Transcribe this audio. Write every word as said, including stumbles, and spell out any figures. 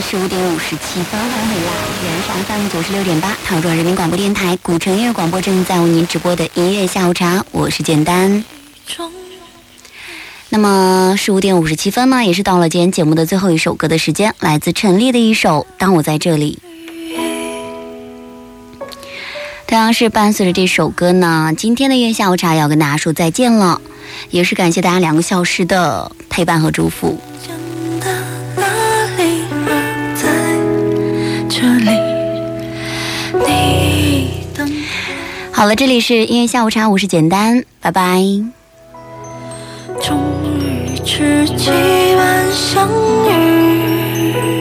十五点五十七分，欢迎回来，原上 F M 九十六点八，唐中人民广播电台古城音乐广播正在为您直播的音乐下午茶，我是简单。那么十五点五十七分呢，也是到了今天节目的最后一首歌的时间，来自陈粒的一首《当我在这里》。同样是伴随着这首歌呢，今天的音乐下午茶要跟大家说再见了，也是感谢大家两个小时的陪伴和祝福。好了，这里是音乐下午茶，我是简单，拜拜。 终于知己晚相遇。